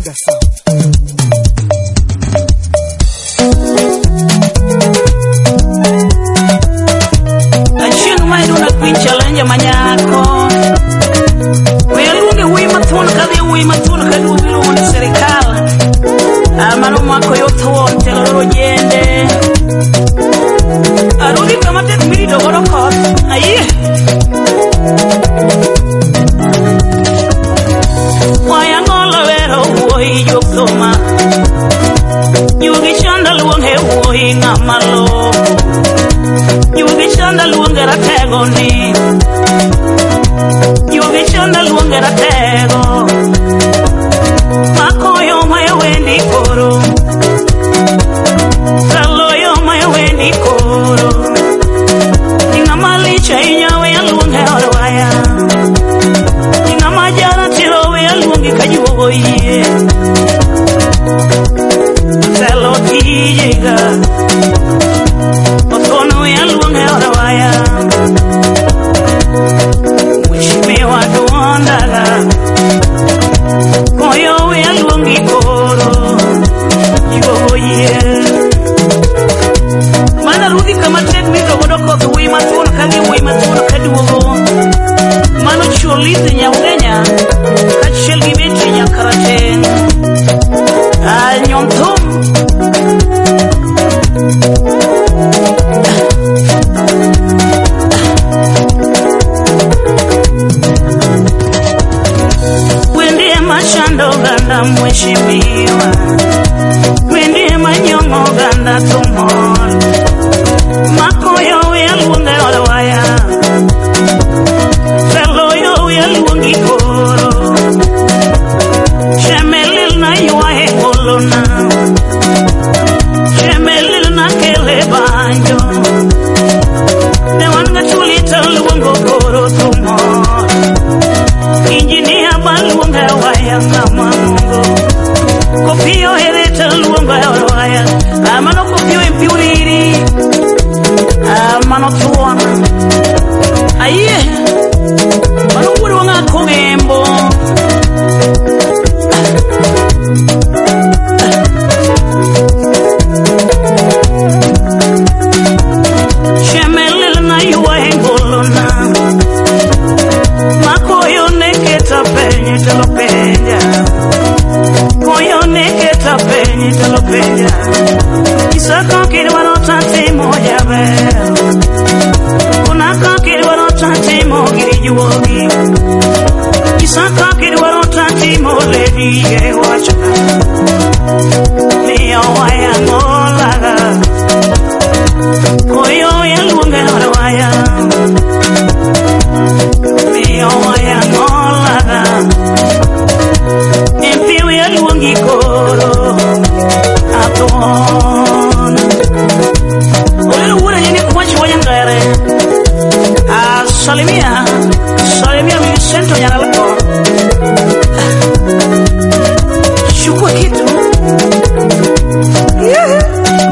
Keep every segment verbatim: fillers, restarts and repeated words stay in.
Mazinga Sound. Achieng mai duna queen challenge manyako. Welunge wi matun kadhi wi matun kadu biru ni serikali. Amano mako yoto wote loro jende. Arudi kama tek miri dogoro kot. Aye. Waya ngola vero woi yoktoma. Yugi chanda luonge woi ngamalo. Yugi chanda luonge ratego ni. Yugi chanda luonge ratego. Makoyo maya wendi koro. Saloyo maya wendi koro. Inga malicha inyawe ya luonge orwaya. Inga majara tirowe ya luonge kajuogo iye. Salo tijiga. Otono ya luonge orwaya. Wishimiwa duondaga. Koyo ya luonge koro. Juogo iye. Mana rudi kama tek mito godoko wi matun kagi wi matun kaduogo. Mano chulizi nyaungenya. Kachel gibeti nyakarate. Anyontom. Wendie machando ganda mweshimiwa. Wendie manyongo ganda tumor. Makoyo ya luonge orwaya. Feloyo ya luongi koro. Shemelil na yuahe kolona. Shemelil na kele banjo. Ne wanga chulita luongo koro tumor. Injinia ba luonge waya ngama mungo. Kopio hereta luonge orwaya. Amano kopio impiuriri. Amano tuona. Aye. Mano wuri wanga kongembo. Shemelil na yuwa hengolona. Makoyo neketa penye telo penja. Koyo neketa penye telo penja. Isaka kirwaro tati moja bel. Kunaka kirwaro tati mo girijuogi. Isaka kirwaro tati mo lady ye wachaka. Niyo waya ngolaga. Koyo ya luonge orwaya. Niyo waya ngolaga. Empiu ya luongi koro. Atuon. Olelo wura yene kumachi waya ngare. Ah, salimia. Salimia mi sento nyana lako. Chukua kitu. Yeah.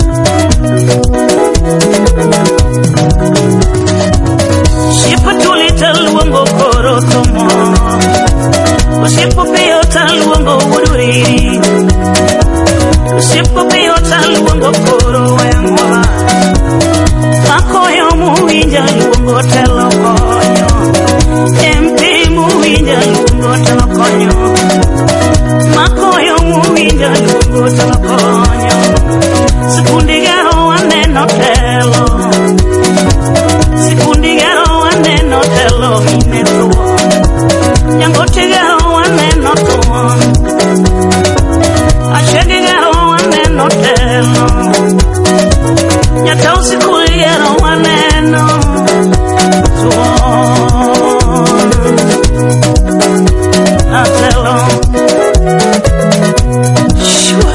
Siapa tulita luongo koro tomo. Siapa peyota luongo wuduri. Siapa peyota luongo koro wengwa. Makoyo muwinja luongo telo konyo. Empi muwinja luongo telo konyo. Makoyo muwinja luongo telo konyo. Sikundigero aneno telo. Sikundigero aneno telo mine tuo. Nyangotigero aneno tuo. Ashegigero aneno telo. Nyatao sikundigero aneno tuo. Atelo. Shua.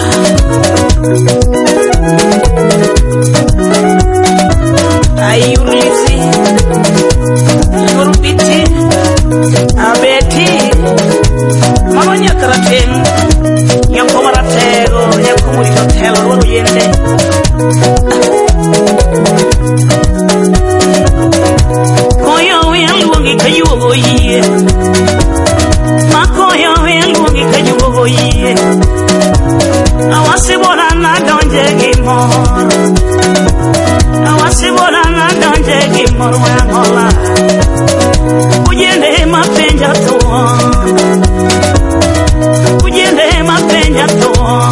Ayurisi. Yurubiti. Abeti. Mama nyakaraten. Nyakomaratego. Nyakomurito telo. Wano yende. Koyo ya luongi kayuogo iye. Makoyo ya luongi kayuogo iye. mapenja tuwa Ujende mapenja tuwa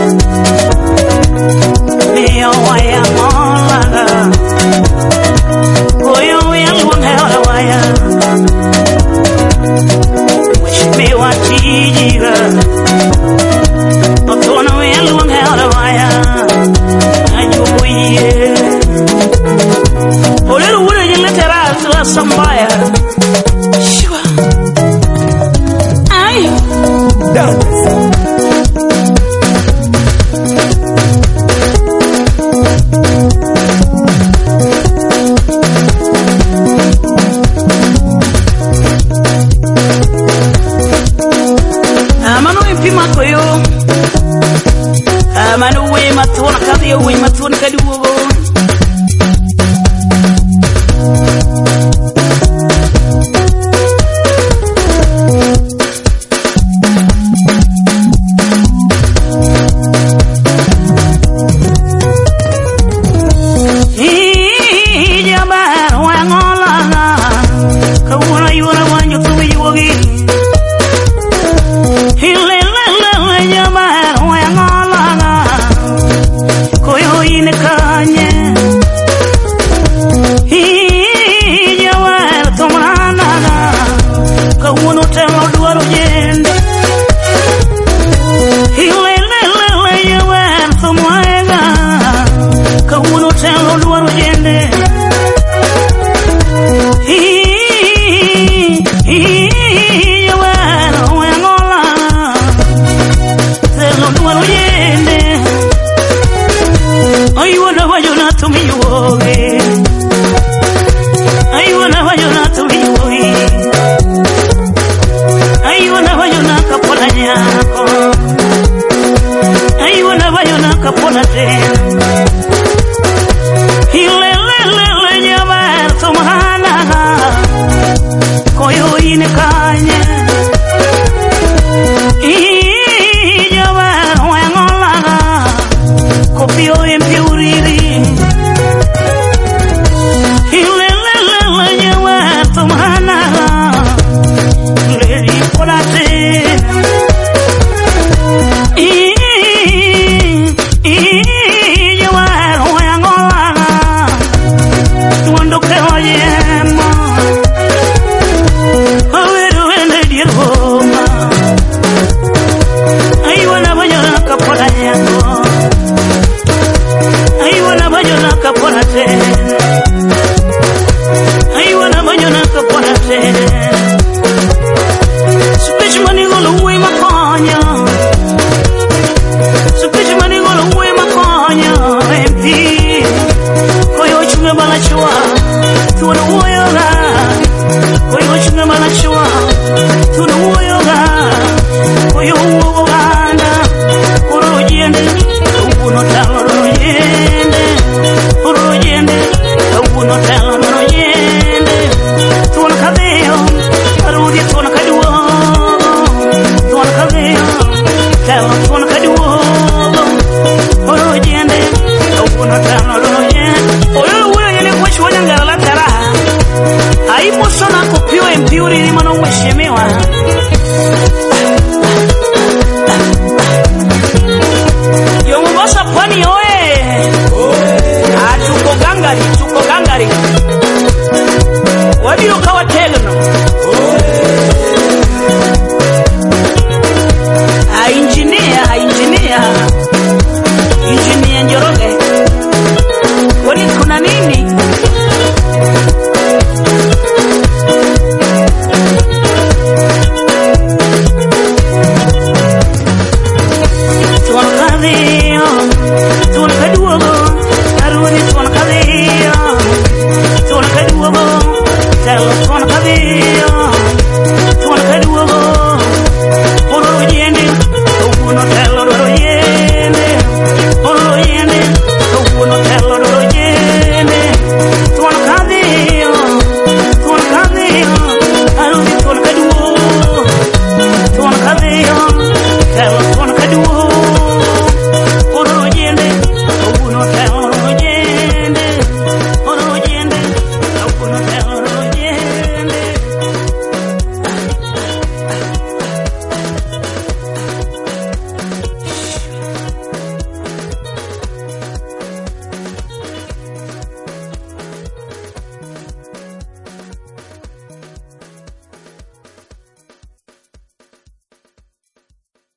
Mio waya mola Goyo wia luang hewa waya Wish me wati